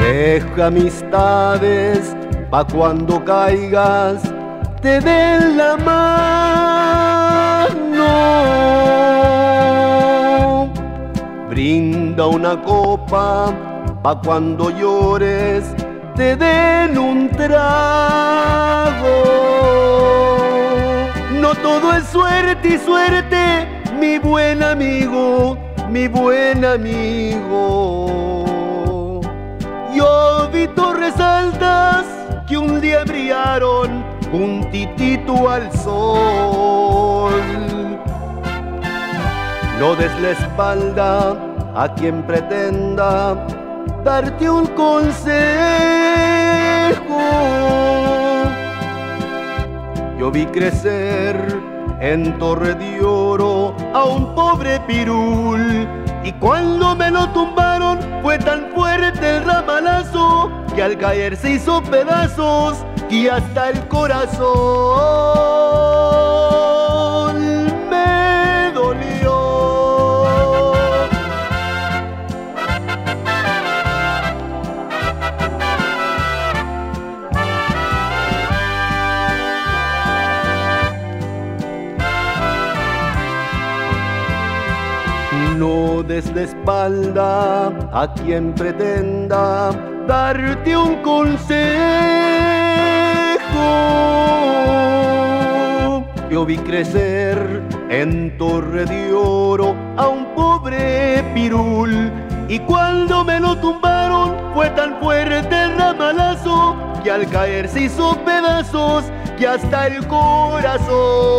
Deja amistades pa' cuando caigas te den la mano. Brinda una copa pa' cuando llores te den un trago. No todo es suerte y suerte, mi buen amigo, mi buen amigo. Yo vi torres altas que un día brillaron puntitito al sol. No des la espalda a quien pretenda darte un consejo. Yo vi crecer en Torre de Oro a un pobre pirul, y cuando me lo tumbaron fue tan fuerte el ramalazo que al caer se hizo pedazos y hasta el corazón me dolió. No des la espalda a quien pretenda darte un consejo. Yo vi crecer en Torre de Oro a un pobre pirul, y cuando me lo tumbaron fue tan fuerte el ramalazo que al caer se hizo pedazos y hasta el corazón